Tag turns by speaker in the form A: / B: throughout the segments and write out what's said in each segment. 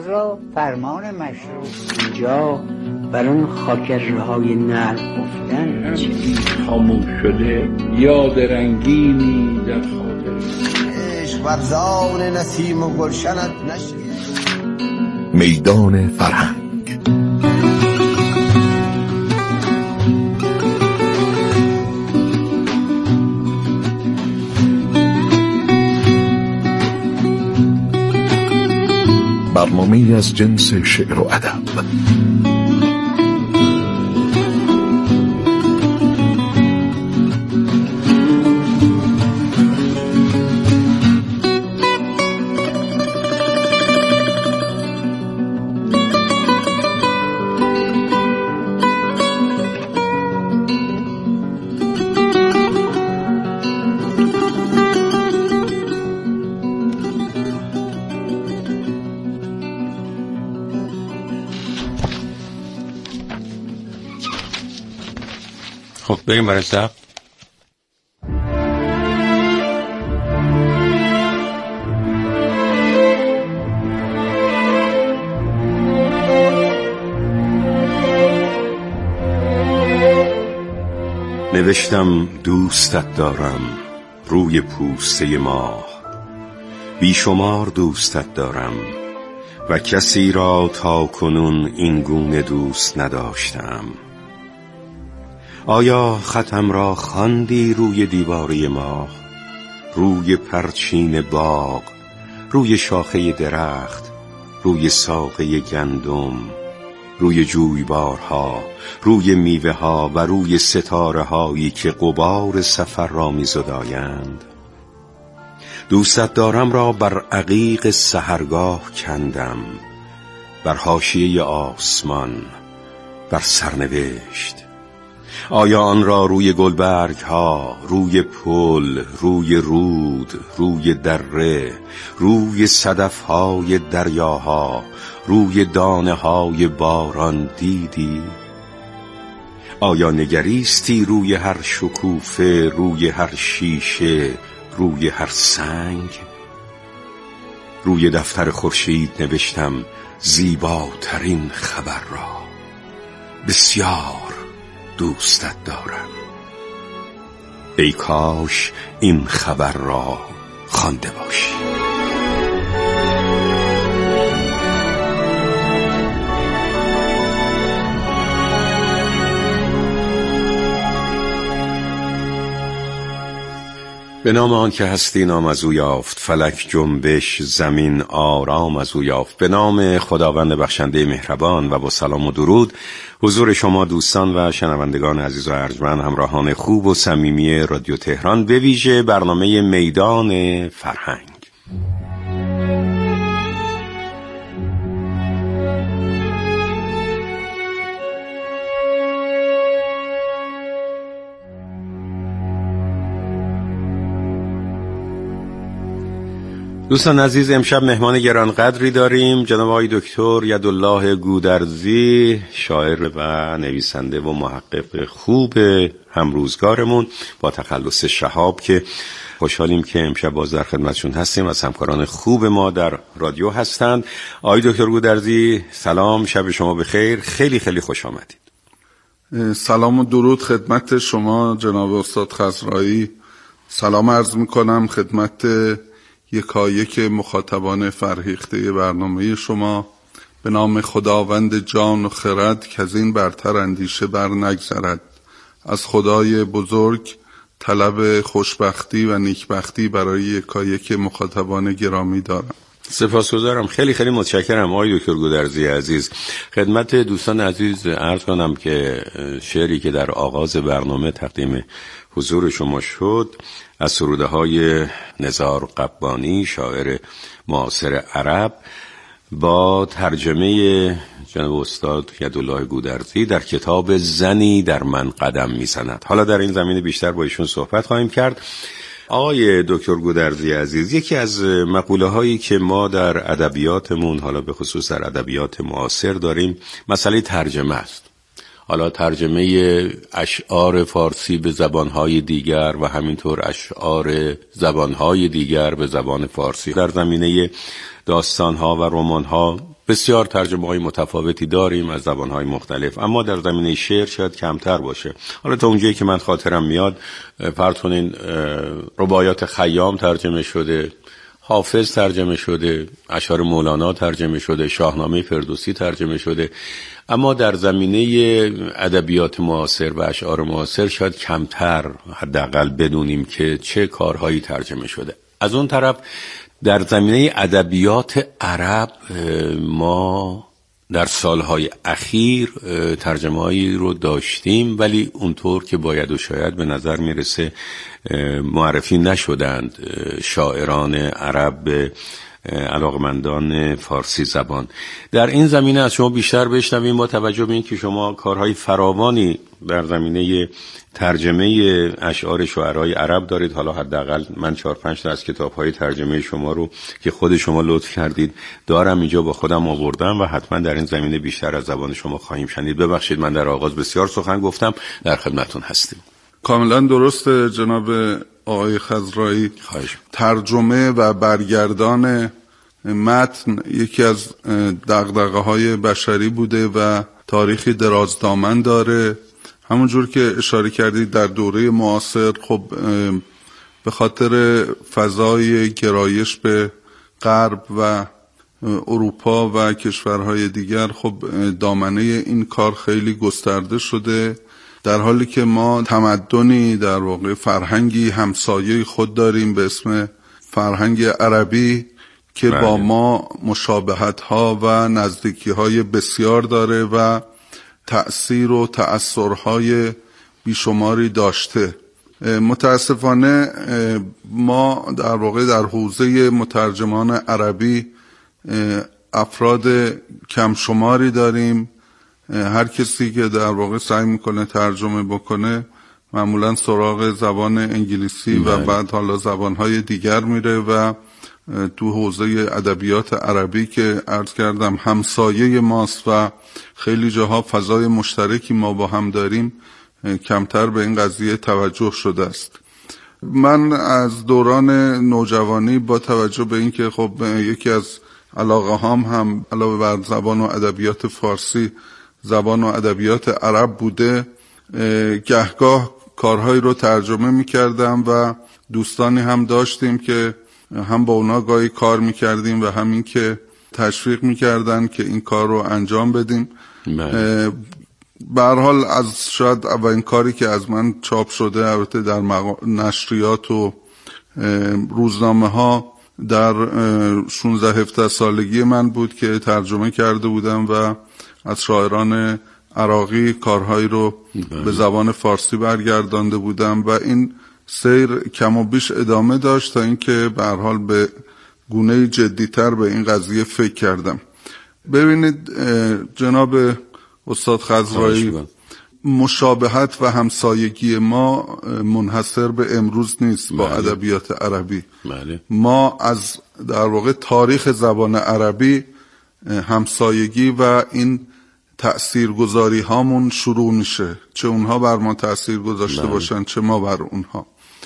A: را فرمان مشروع.
B: اینجا بر اون خاکرهای نرم گفتن
C: چیزی خاموش شده، یاد رنگینی در خاطر
D: عشق ورزان نسیم و گلشنت نشد.
E: میدان فرهنگ. برنامه‌ای از جنس شعر و ادب.
F: خب بریم برای ضبط. نوشتم دوستت دارم روی پوسته ماه، بیشمار دوستت دارم و کسی را تا کنون این گونه دوست نداشتم. آیا خطم را خواندی روی دیواره ماه، روی پرچین باغ، روی شاخه درخت، روی ساقه گندم، روی جویبارها، روی میوه ها و روی ستاره هایی که غبار سفر را می زدایند؟ دوستت دارم را بر عقیق سحرگاه کندم، بر حاشیه آسمان، بر سرنوشت. آیا آن را روی گلبرگ ها، روی پل، روی رود، روی دره، روی صدف های دریاها، روی دانه های باران دیدی؟ آیا نگریستی روی هر شکوفه، روی هر شیشه، روی هر سنگ؟ روی دفتر خورشید نوشتم زیباترین خبر را، بسیار دوستت دارم. ای کاش این خبر را خوانده باشی. به نام آن که هستی نام از او یافت، فلک جنبش زمین آرام از او یافت. به نام خداوند بخشنده مهربان و با سلام و درود حضور شما دوستان و شنوندگان عزیز و ارجمند، همراهان خوب و صمیمی رادیو تهران، به ویژه برنامه میدان فرهنگ. دوستان عزیز، امشب مهمان گرانقدری داریم، جناب آقای دکتر یدالله گودرزی، شاعر و نویسنده و محقق خوب همروزگارمون با تخلص شهاب، که خوشحالیم که امشب باز در خدمتشون هستیم. از همکاران خوب ما در رادیو هستند. آقای دکتر گودرزی سلام، شب شما بخیر، خیلی خیلی خوش آمدید.
G: سلام و درود خدمت شما جناب استاد خضرایی. سلام عرض میکنم خدمت یکایک مخاطبان فرهیخته برنامه شما. به نام خداوند جان و خرد که از این برتر اندیشه بر نگذرد، از خدای بزرگ طلب خوشبختی و نیکبختی برای یکایک مخاطبان گرامی دارم.
F: سپاسگزارم، خیلی خیلی متشکرم آقای دکتر گودرزی عزیز. خدمت دوستان عزیز عرض کنم که شعری که در آغاز برنامه تقدیم حضور شما شد از سروده های نزار قبانی، شاعر معاصر عرب، با ترجمه جناب استاد یدالله گودرزی در کتاب زنی در من قدم میزند. حالا در این زمینه بیشتر با ایشون صحبت خواهیم کرد. آقای دکتر گودرزی عزیز، یکی از مقوله هایی که ما در ادبیاتمون، حالا به خصوص در ادبیات معاصر داریم، مسئله ترجمه است. حالا ترجمه اشعار فارسی به زبانهای دیگر و همینطور اشعار زبانهای دیگر به زبان فارسی. در زمینه داستانها و رمانها بسیار ترجمه‌های متفاوتی داریم از زبان‌های مختلف، اما در زمینه شعر شاید کمتر باشه. حالا تا اونجایی که من خاطرم میاد فرض کنین رباعیات خیام ترجمه شده، حافظ ترجمه شده، اشعار مولانا ترجمه شده، شاهنامه فردوسی ترجمه شده، اما در زمینه ادبیات معاصر و اشعار معاصر شاید کمتر حداقل بدونیم که چه کارهایی ترجمه شده. از اون طرف در زمینه ادبیات عرب ما در سالهای اخیر ترجمه‌هایی رو داشتیم، ولی اونطور که باید و شاید به نظر میرسه معرفی نشدند شاعران عرب به علاقمندان فارسی زبان. در این زمینه از شما بیشتر بشنویم با توجه به این که شما کارهای فراوانی در زمینه ترجمه اشعار شعرای عرب دارید. حالا حداقل من 4-5 تا از کتاب‌های ترجمه شما رو که خود شما لطف کردید دارم اینجا با خودم آوردم و حتما در این زمینه بیشتر از زبان شما خواهیم شنید. ببخشید من در آغاز بسیار سخن گفتم، در خدمتتون هستیم. کاملا
G: درسته جناب آقای خضرایی. ترجمه و برگردان متن یکی از دغدغه‌های بشری بوده و تاریخی درازدامن داره. همونجور که اشاره کردید در دوره معاصر خب به خاطر فضای گرایش به غرب و اروپا و کشورهای دیگر خب دامنه این کار خیلی گسترده شده، در حالی که ما تمدنی در واقع فرهنگی همسایه خود داریم به اسم فرهنگ عربی که با ما مشابهت‌ها و نزدیکی‌های بسیار داره و تأثیر و تأثرهای بیشماری داشته. متاسفانه ما در واقع در حوزه مترجمان عربی افراد کم شماری داریم. هر کسی که در واقع سعی میکنه ترجمه بکنه معمولا سراغ زبان انگلیسی و بعد حالا زبانهای دیگر میره و تو حوزه ادبیات عربی که عرض کردم همسایه ماست و خیلی جاها فضای مشترکی ما با هم داریم، کمتر به این قضیه توجه شده است. من از دوران نوجوانی با توجه به این که خب یکی از علاقه هم علاوه بر زبان و ادبیات فارسی زبان و ادبیات عرب بوده، گهگاه کارهایی رو ترجمه میکردم و دوستانی هم داشتیم که هم با اونا گاهی کار میکردیم و همین که تشویق میکردن که این کار رو انجام بدیم. به هر حال از شاید اولین کاری که از من چاپ شده البته در نشریات و روزنامه ها در 16-17 سالگی من بود که ترجمه کرده بودم و از شاعران عراقی کارهایی رو به زبان فارسی برگردانده بودم و این سیر کم و بیش ادامه داشت تا اینکه به هر حال به گونه جدی‌تر به این قضیه فکر کردم. ببینید جناب استاد خضرایی، مشابهت و همسایگی ما منحصر به امروز نیست با ادبیات عربی. ما از در واقع تاریخ زبان عربی همسایگی و این تأثیرگذاری هامون شروع میشه، چه اونها بر ما تأثیر گذاشته باشن چه ما بر اونها.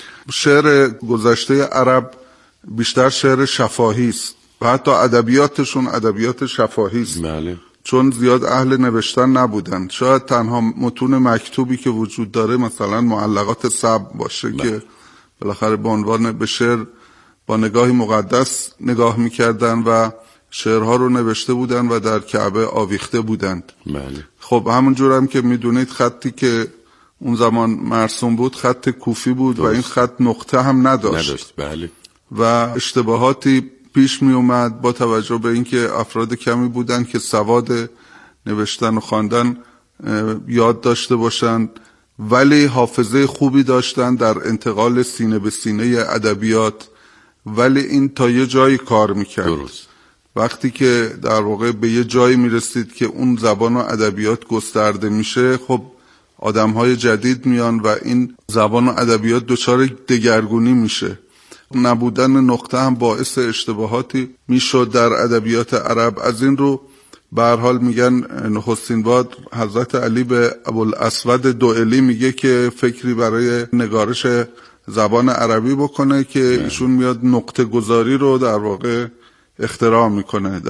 G: شعر گذشته عرب بیشتر شعر شفاهی است و حتی ادبیاتشون ادبیات شفاهی است، چون زیاد اهل نوشتن نبودن. شاید تنها متون مکتوبی که وجود داره مثلا معلقات سبع باشه که بالاخره به عنوان به شعر با نگاهی مقدس نگاه میکردن و شعرها رو نوشته بودن و در کعبه آویخته بودند. خب همونجور هم که میدونید خطی که اون زمان مرسوم بود خط کوفی بود و این خط نقطه هم نداشت. و اشتباهاتی پیش می اومد با توجه به اینکه افراد کمی بودن که سواد نوشتن و خواندن یاد داشته باشند، ولی حافظه خوبی داشتن در انتقال سینه به سینه ادبیات، ولی این تا یه جایی کار میکرد. وقتی که در واقع به یه جایی میرسید که اون زبان و ادبیات گسترده میشه، خب آدمهای جدید میان و این زبان و ادبیات دچار دگرگونی میشه. نبودن نقطه هم باعث اشتباهاتی میشد در ادبیات عرب. از این رو به هر حال میگن نخستین بار حضرت علی به ابوالاسود دوئلی میگه که فکری برای نگارش زبان عربی بکنه که ایشون میاد نقطه گذاری رو در واقع اختراع میکنه در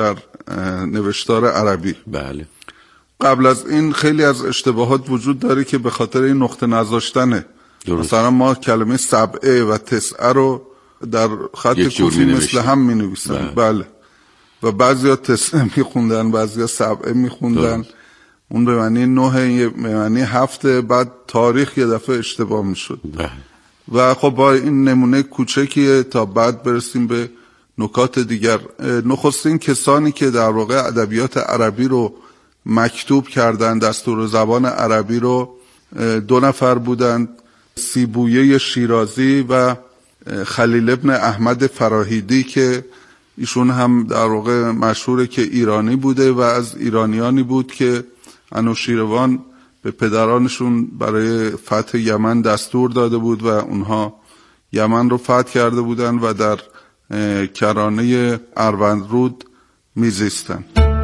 G: نوشتار عربی.
F: بله.
G: قبل از این خیلی از اشتباهات وجود داره که به خاطر این نقطه نذاشتنه. مثلا ما کلمه سبعه و تسعه رو در خط کوفی مثل هم می نویسن. بله. و بعضیا تسعه می خوندن، بعضیا سبعه می خوندن. اون به معنی 9، به معنی 7، بعد تاریخ یه دفعه اشتباه می شد. و خب با این نمونه کوچکیه تا بعد برسیم به نکات دیگر. نخستین کسانی که در واقع ادبیات عربی رو مکتوب کردن، دستور زبان عربی رو 2 نفر بودند، سیبویه شیرازی و خلیل ابن احمد فراهیدی که ایشون هم در واقع مشهوره که ایرانی بوده و از ایرانیانی بود که انوشیروان به پدرانشون برای فتح یمن دستور داده بود و اونها یمن رو فتح کرده بودن و در کرانه اروندرود میزیستن.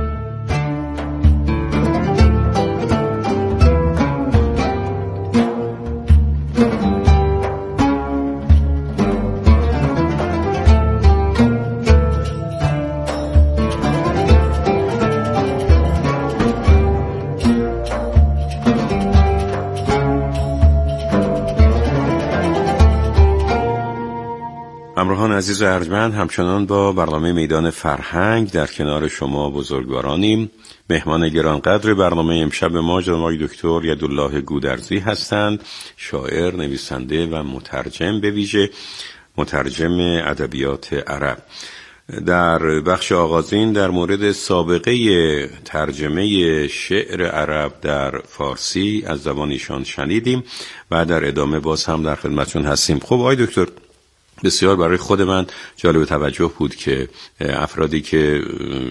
F: همراهان عزیز و ارجمند، همچنان با برنامه میدان فرهنگ در کنار شما بزرگوارانیم. مهمان گرانقدر برنامه امشب ما جناب دکتر یدالله گودرزی هستند، شاعر، نویسنده و مترجم، به ویژه مترجم ادبیات عرب. در بخش آغازین در مورد سابقه ترجمه شعر عرب در فارسی از زبان ایشان شنیدیم و در ادامه باز هم در خدمتتون هستیم. خب آقای دکتر، بسیار برای خود من جالب توجه بود که افرادی که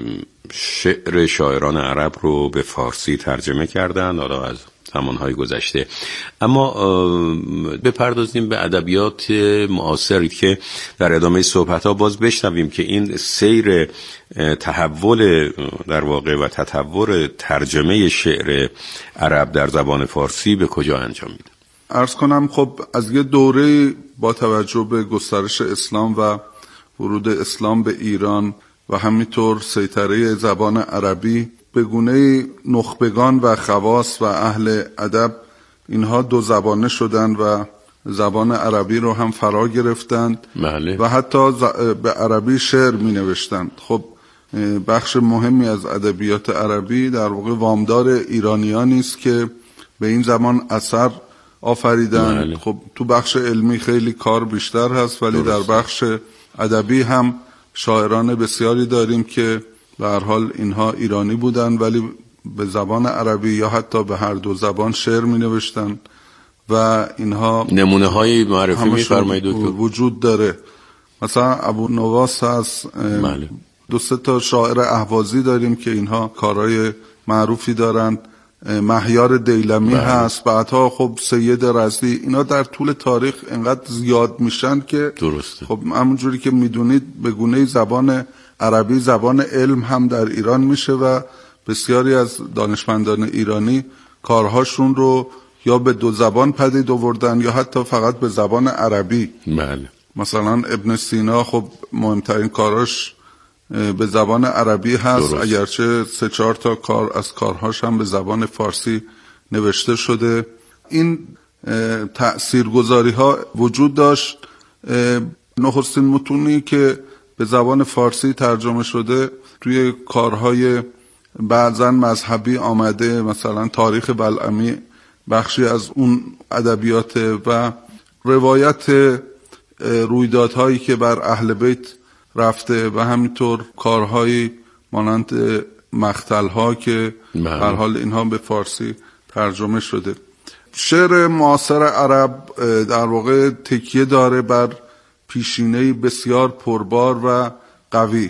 F: شعر شاعران عرب رو به فارسی ترجمه کردن، حالا از زمانهای گذشته، اما بپردازیم به ادبیات معاصری که در ادامه صحبت‌ها باز بشنویم که این سیر تحول در واقع و تطور ترجمه شعر عرب در زبان فارسی به کجا انجام میده.
G: عرض کنم خب از یه دوره با توجه به گسترش اسلام و ورود اسلام به ایران و همینطور سیطره زبان عربی، به گونه نخبگان و خواص و اهل ادب اینها 2 زبانه شدند و زبان عربی رو هم فرا گرفتند.
F: بله.
G: و حتی به عربی شعر می نوشتند. خب بخش مهمی از ادبیات عربی در واقع وامدار ایرانیانی است که به این زبان اثر آفریدن.
F: بله.
G: خب تو بخش علمی خیلی کار بیشتر هست، ولی در بخش ادبی هم شاعران بسیاری داریم که به هر حال اینها ایرانی بودن ولی به زبان عربی یا حتی به هر 2 زبان شعر می نوشتن و اینها
F: نمونه های معرفی می فرمایید دکتر؟
G: وجود داره. مثلا ابو نواس هست.
F: بله.
G: 2-3 تا شاعر اهوازی داریم که اینها کارهای معروفی دارن. مهیار دیلمی هست، بعدها خب سید رضی. اینا در طول تاریخ انقدر زیاد میشن که
F: درسته.
G: خب همونجوری که میدونید به گونه زبان عربی زبان علم هم در ایران میشه و بسیاری از دانشمندان ایرانی کارهاشون رو یا به 2 زبان پدید آوردن یا حتی فقط به زبان عربی.
F: بله.
G: مثلا ابن سینا خب مهمترین کاراش به زبان عربی هست. درست. اگرچه 3-4 تا کار از کارهاش هم به زبان فارسی نوشته شده. این تأثیرگذاری ها وجود داشت. نخستین متونی که به زبان فارسی ترجمه شده توی کارهای بعضن مذهبی آمده، مثلا تاریخ بلعمی بخشی از اون ادبیات و روایت رویدادهایی که بر اهل بیت رفته و همینطور کارهایی مانند مقتل‌ها که به هر حال اینها به فارسی ترجمه شده. شعر معاصر عرب در واقع تکیه داره بر پیشینه‌ای بسیار پربار و قوی.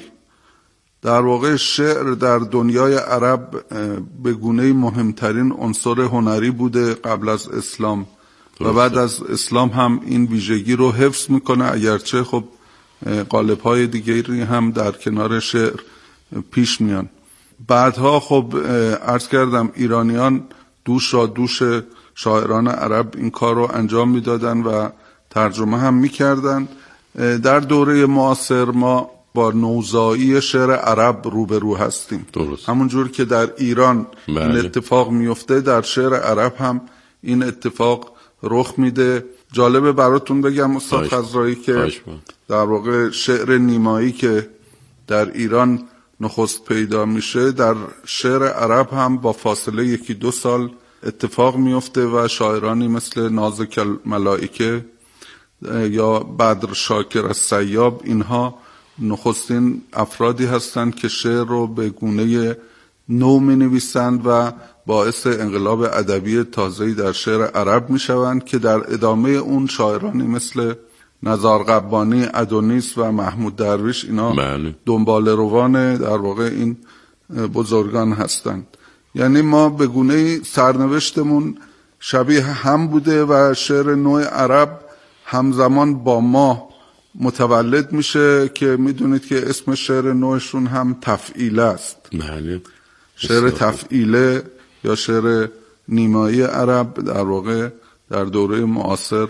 G: در واقع شعر در دنیای عرب به گونه‌ای مهمترین عنصر هنری بوده قبل از اسلام و بعد از اسلام هم این ویژگی رو حفظ میکنه، اگرچه خب قالب‌های دیگری هم در کنار شعر پیش میان. بعدها خب عرض کردم ایرانیان دوش را دوش شاعران عرب این کار رو انجام میدادن و ترجمه هم میکردن. در دوره معاصر ما با نوزایی شعر عرب روبرو هستیم.
F: درست.
G: همونجور که در ایران این اتفاق میفته، در شعر عرب هم این اتفاق رخ میده. جالبه براتون بگم استاد خضرایی که در واقع شعر نیمایی که در ایران نخست پیدا میشه، در شعر عرب هم با فاصله 1-2 سال اتفاق میفته و شاعرانی مثل نازک الملائکه یا بدر شاکر السیاب، اینها نخستین افرادی هستند که شعر رو به گونه نو می نویسند و باعث انقلاب ادبی تازه‌ای در شعر عرب می شوند که در ادامه اون شاعرانی مثل نزار قبانی، ادونیس و محمود درویش اینا دنبال روان در واقع این بزرگان هستند. یعنی ما به گونه سرنوشتمون شبیه هم بوده و شعر نو عرب همزمان با ما متولد میشه که میدونید که اسم شعر نوشون هم تفعیله است. شعر تفعیله یا شعر نیمایی عرب در واقع در دوره معاصر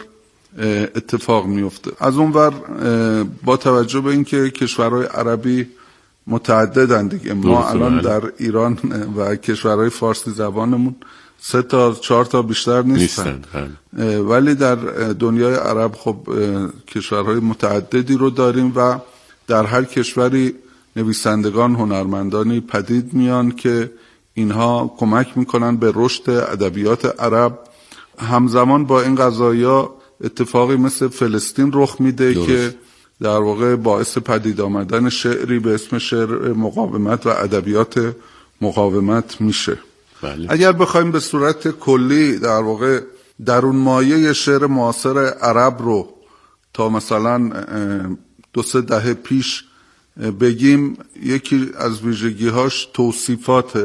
G: اتفاق میفته. از اون ور با توجه به اینکه کشورهای عربی متعددن دیگه، ما الان در ایران و کشورهای فارسی زبانمون 3 تا 4 تا بیشتر نیستن. ولی در دنیای عرب خب کشورهای متعددی رو داریم و در هر کشوری نویسندگان، هنرمندانی پدید میان که اینها کمک میکنن به رشد ادبیات عرب. همزمان با این قضایا اتفاقی مثل فلسطین رخ میده که در واقع باعث پدید آمدن شعری به اسم شعر مقاومت و ادبیات مقاومت میشه. اگر بخوایم به صورت کلی در واقع درون مایه شعر معاصر عرب رو تا مثلا 2-3 دهه پیش بگیم، یکی از ویژگی‌هاش توصیفاته.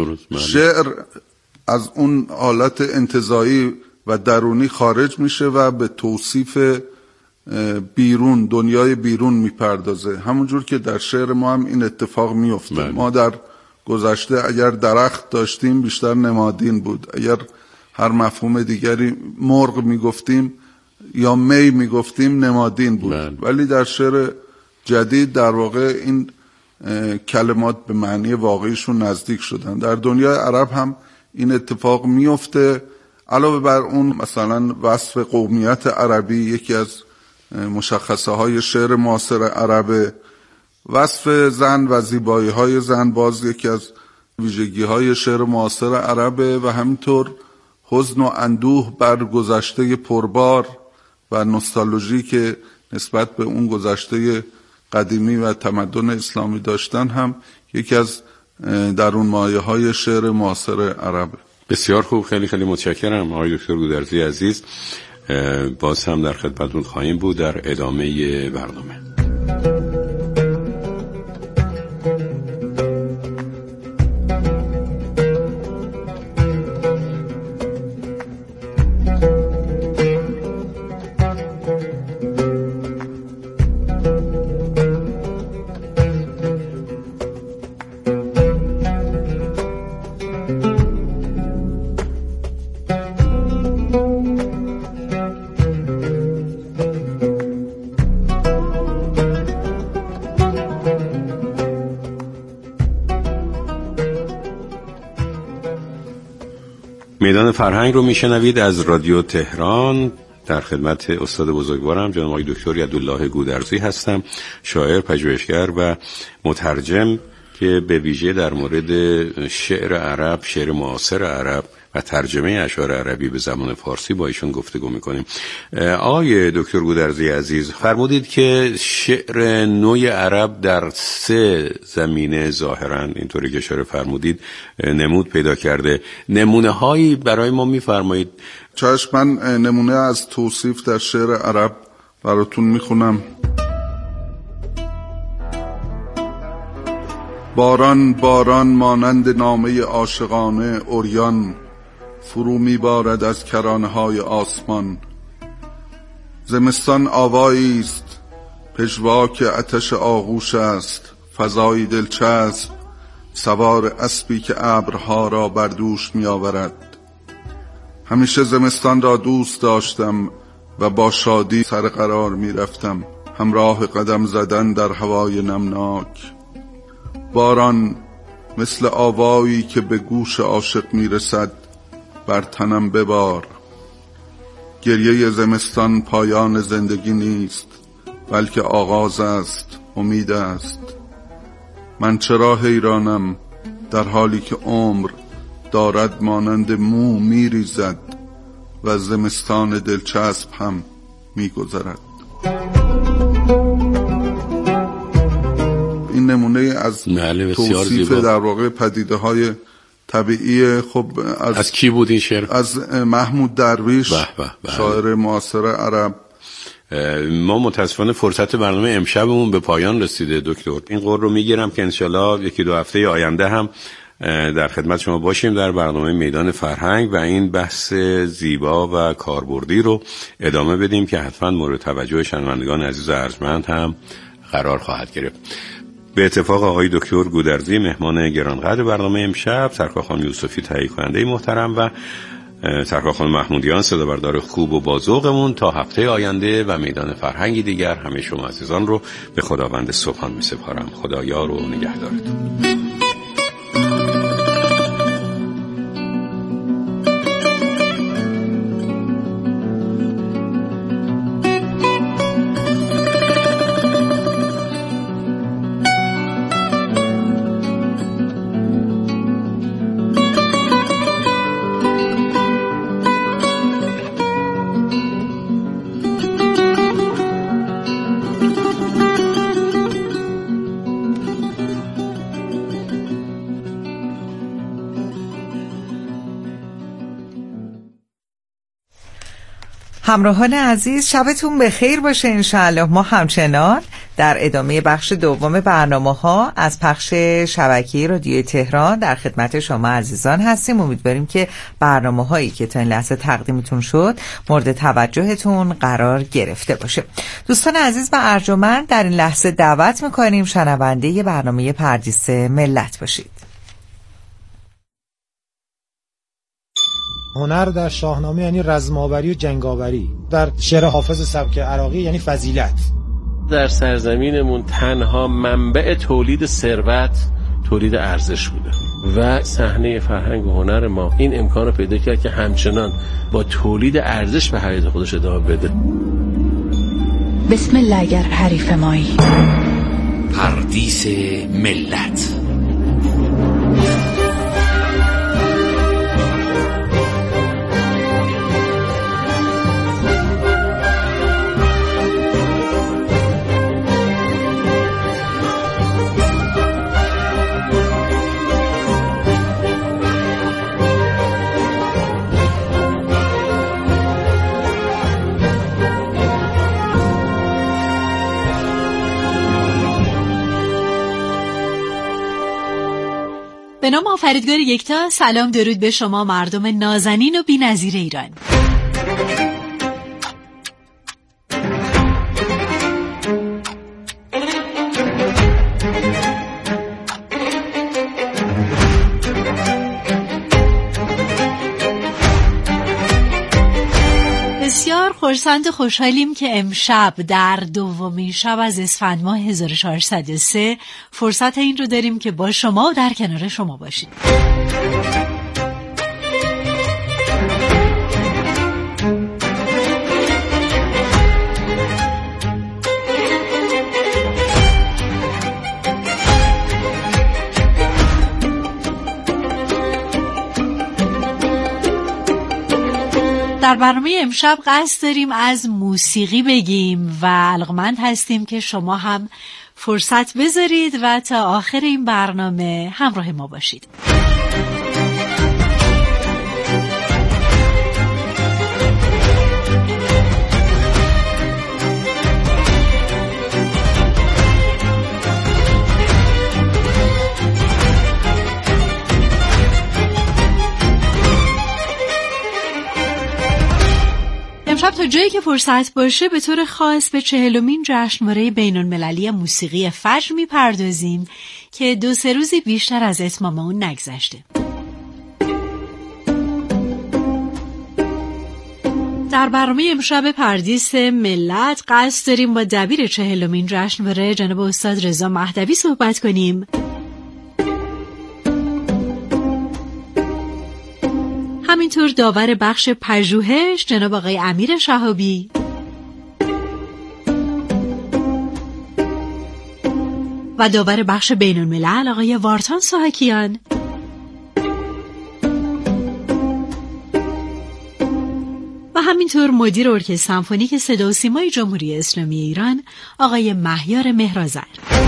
G: شعر از اون حالت انتزاعی و درونی خارج میشه و به توصیف بیرون، دنیای بیرون میپردازه. همونجور که در شعر ما هم این اتفاق میفته. ما در گذشته اگر درخت داشتیم بیشتر نمادین بود، اگر هر مفهوم دیگری مرغ میگفتیم یا می میگفتیم نمادین بود. ولی در شعر جدید در واقع این کلمات به معنی واقعیشون نزدیک شدن. در دنیای عرب هم این اتفاق میفته. علاوه بر اون مثلا وصف قومیت عربی یکی از مشخصه های شعر معاصر عربه، وصف زن و زیبایی های زن باز یکی از ویژگی های شعر معاصر عربه و همینطور حزن و اندوه بر گذشته پربار و نوستالژی که نسبت به اون گذشته قدیمی و تمدن اسلامی داشتن هم یکی از درون مایه های شعر معاصر عربه.
F: بسیار خوب، خیلی خیلی متشکرم آقای دکتر گودرزی عزیز. باز هم در خدمتتون خواهیم بود در ادامه برنامه. میدان فرهنگ رو میشنوید از رادیو تهران. در خدمت استاد بزرگوارم جناب آقای دکتر عبدالله گودرزی هستم، شاعر، پژوهشگر و مترجم که به ویژه در مورد شعر عرب، شعر معاصر عرب و ترجمه اشعار عربی به زبان فارسی با ایشون گفتگو میکنیم. آقای دکتر گودرزی عزیز، فرمودید که شعر نوی عرب در 3 زمینه ظاهراً اینطوری که اشاره فرمودید نمود پیدا کرده. نمونه هایی برای ما میفرمایید؟
G: چشم، من نمونه از توصیف در شعر عرب براتون میخونم. باران باران مانند نامه عاشقانه عریان فرو میبارد از کرانه های آسمان. زمستان آوایی است پژواک آتش آغوش است، فضای دلچسب سوار اسبی که ابرها را بر دوش می آورد. همیشه زمستان را دوست داشتم و با شادی سر قرار می رفتم. همراه قدم زدن در هوای نمناک. باران مثل آوایی که به گوش عاشق میرسد بر تنم ببار. گریه زمستان پایان زندگی نیست، بلکه آغاز است، امید است. من چرا حیرانم در حالی که عمر دارد مانند مو میریزد و زمستان دلچسب هم میگذرد. این نمونه از توصیف در واقع پدیده های طبیعی. خب
F: از کی بود این شعر؟
G: از محمود درویش، شاعر معاصر عرب.
F: ما متاسفانه فرصت برنامه امشبمون به پایان رسیده دکتر. این قول رو میگیرم که انشالله یکی دو هفته آینده هم در خدمت شما باشیم در برنامه میدان فرهنگ و این بحث زیبا و کاربردی رو ادامه بدیم که حتما مورد توجه شنوندگان عزیز و ارجمند هم قرار خواهد گرفت. به اتفاق آقای دکتر گودرزی مهمان گرانقدر برنامه امشب، سرکار خانم یوسفی تهیه کننده محترم و سرکار خانم محمودیان صدابردار خوب و بازوقمون، تا هفته آینده و میدان فرهنگی دیگر همه شما عزیزان رو به خداوند سبحان می سپارم. خدایا رو نگهدارتون.
H: همراهان عزیز، شبتون بخیر باشه انشاءالله. ما همچنان در ادامه بخش دوم برنامه‌ها از پخش شبکه رادیوی تهران در خدمت شما عزیزان هستیم. امیدواریم که برنامه‌هایی که تا این لحظه تقدیمتون شد مورد توجهتون قرار گرفته باشه. دوستان عزیز و ارجمند، در این لحظه دعوت می‌کنیم شنونده برنامه پردیس ملت باشید.
I: هنر در شاهنامه یعنی رزم‌آوری و جنگاوری، در شعر حافظ سبک عراقی یعنی فضیلت.
J: در سرزمینمون تنها منبع تولید ثروت تولید ارزش بوده و صحنه فرهنگ و هنر ما این امکان رو پیدا کرد که همچنان با تولید ارزش به حیات خودش ادامه بده.
K: بسم الله اگر حریف مایی.
L: پردیس ملت.
M: به نام آفریدگار یکتا، سلام درود به شما مردم نازنین و بی‌نظیر ایران. بسیار خرسند و خوشحالیم که امشب در دومین شب از اسفند ماه 1403 فرصت این رو داریم که با شما و در کنار شما باشیم. در برنامه امشب قصد داریم از موسیقی بگیم و علاقمند هستیم که شما هم فرصت بذارید و تا آخر این برنامه همراه ما باشید. امشب تا جایی که فرصت باشه به طور خاص به 40مین جشنواره بین‌المللی موسیقی فجر میپردازیم که 2-3 روزی بیشتر از اتمام اون نگذشته. در برنامه امشب پردیس ملت قصد داریم با دبیر 40مین جشنواره جناب استاد رضا مهدوی صحبت کنیم. همینطور داور بخش پژوهش جناب آقای امیر شهابی و داور بخش بین الملل آقای وارتان سوحکیان و همینطور مدیر ارکستر سمفونیک صدا و سیمای جمهوری اسلامی ایران آقای مهیار مهرآذر.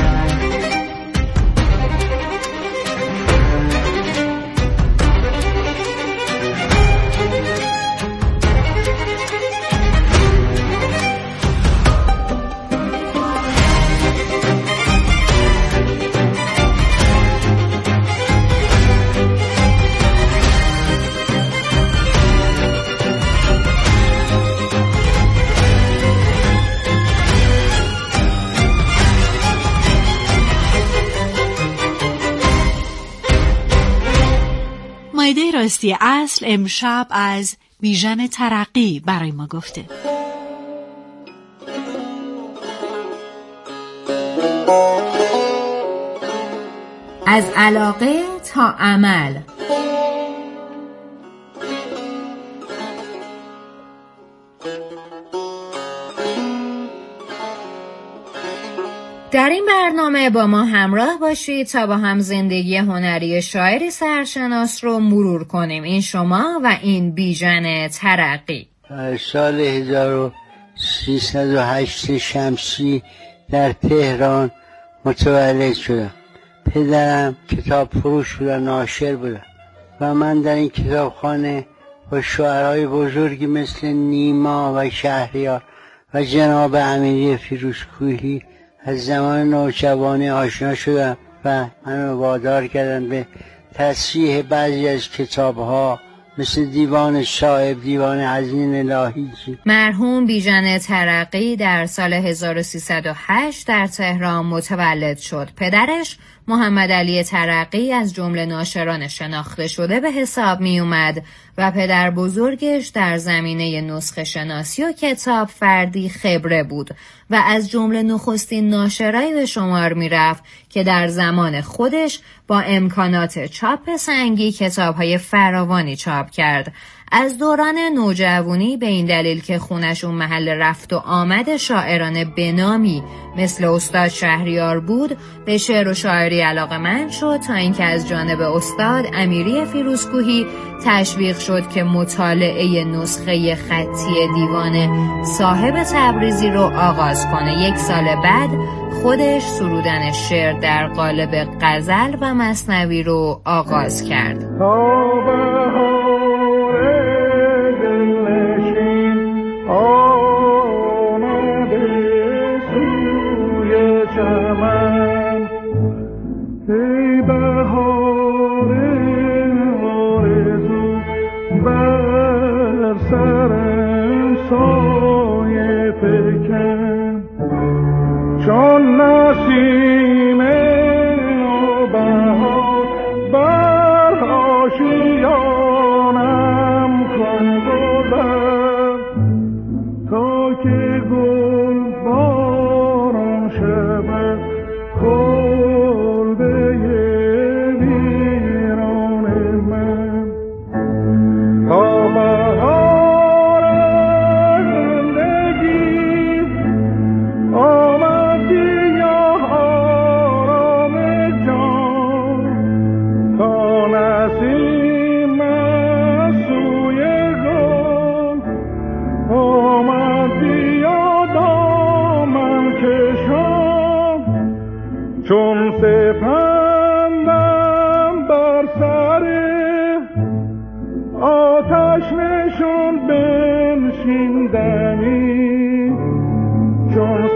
M: مائده راستی اصل امشب از بیژن ترقی برای ما گفته.
N: از علاقه تا عمل. در این برنامه با ما همراه باشید تا با هم زندگی هنری شاعر سرشناس رو مرور کنیم. این شما و این بیژن ترقی.
B: سال 1308 شمسی در تهران متولد شدم. پدرم کتاب فروش بود و ناشر بود و من در این کتابخانه با شاعرای بزرگی مثل نیما و شهریار و جناب امیری فیروزکوهی از زمان نوجوانی آشنا شدم و منو وادار کردن به تصحیح بعضی از کتاب‌ها مثل دیوان صائب، دیوان حزین الهی.
N: مرحوم بیژن ترقی در سال 1308 در تهران متولد شد. پدرش محمد علی ترقی از جمله ناشران شناخته شده به حساب می اومد و پدر بزرگش در زمینه نسخه شناسی و کتاب فردی خبره بود و از جمله نخستین ناشرایی به شمار می رفت که در زمان خودش با امکانات چاپ سنگی کتاب‌های فراوانی چاپ کرد. از دوران نوجوانی به این دلیل که خونشون محل رفت و آمد شاعران بنامی مثل استاد شهریار بود به شعر و شاعری علاقه‌مند شد تا اینکه از جانب استاد امیری فیروزکوهی تشویق شد که مطالعه نسخه خطی دیوان صاحب تبریزی رو آغاز کنه. 1 سال بعد خودش سرودن شعر در قالب غزل و مثنوی رو آغاز کرد.
O: چون نسیم و بهار بر آشیانم کن گذر تا که گل باران شود کلبه ویران من تا بهار زندگی چون سپندم بر سر آتش نشون بنشیندنی چون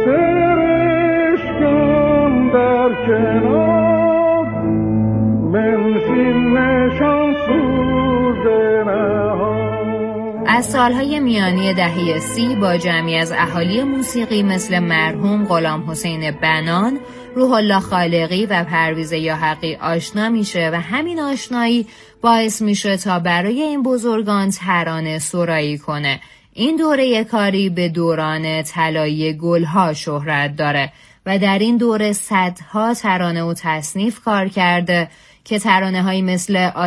O: سرشکم در کنار بنشین نشان سوزنها.
N: از سالهای میانی دهه 30 با جمعی از اهالی موسیقی مثل مرحوم غلام حسین بنان، روح الله خالقی و پرویز یاحقی آشنا میشه و همین آشنایی باعث میشه تا برای این بزرگان ترانه سرایی کنه. این دوره کاری به دوران طلایی گلها شهرت داره و در این دوره صدها ترانه و تصنیف کار کرده که ترانه‌هایی مثل